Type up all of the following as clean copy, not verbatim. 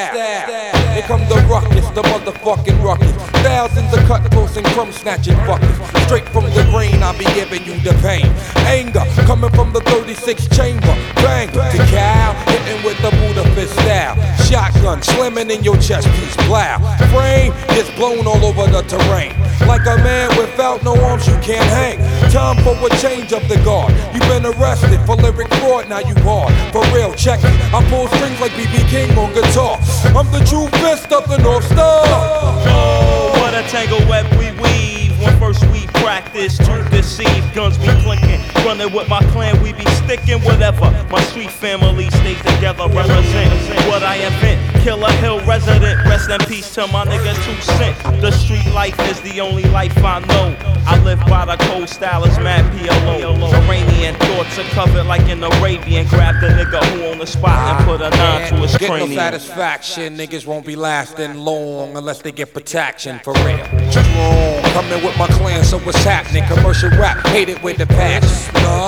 Here come the ruckus, the motherfucking ruckus. Thousands of cutthroats and crumb snatching fuckers. Straight from the brain, I'll be giving you the pain. Anger coming from the 36 chamber. Bang to cow, hitting with the Buddha fist style. Shotgun slamming in your chest piece, plow. Frame gets blown all over the terrain. Like a man without no arms, you can't hang. Time for a change of the guard. You've been arrested for lyric fraud, now you hard. For real, check it. I pull strings like B.B. King on guitar. I'm the true fist of the North Star. Oh, what a tangle web we weave. When first we practice to deceive, guns be clinking. Running with my clan, we be sticking. Whatever, my sweet family stay together. Represent what I invent. Killer Hill resident. Rest in peace to my nigga 2 Cent. The street life is the only life I know. I live by the cold style, it's mad PLO. Iranian thoughts are covered like an Arabian. Grab the nigga who on the spot and put a 9 to his cranium. Get no satisfaction, niggas won't be lasting long unless they get protection for real. Strong, coming with my clan, so what's happening? Commercial rap, hate it with the passion.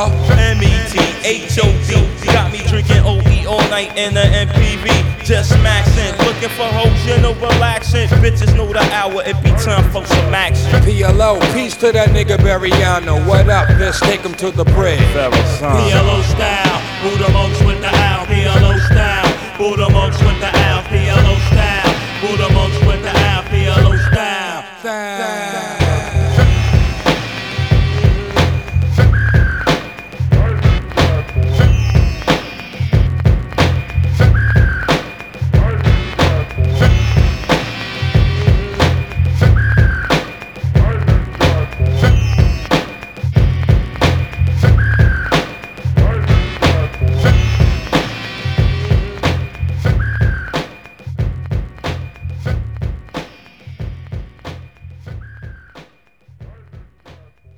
METHOD, got me drinking OE all night in the MPV. Just maxing, looking for hoes, you know, relaxing. Bitches know the hour, it be time for some action. PLO, peace to that nigga Bariano. What up, bitch? Take him to the bridge. PLO style, Buddha monks with the owl. PLO style, Buddha monks with the owl.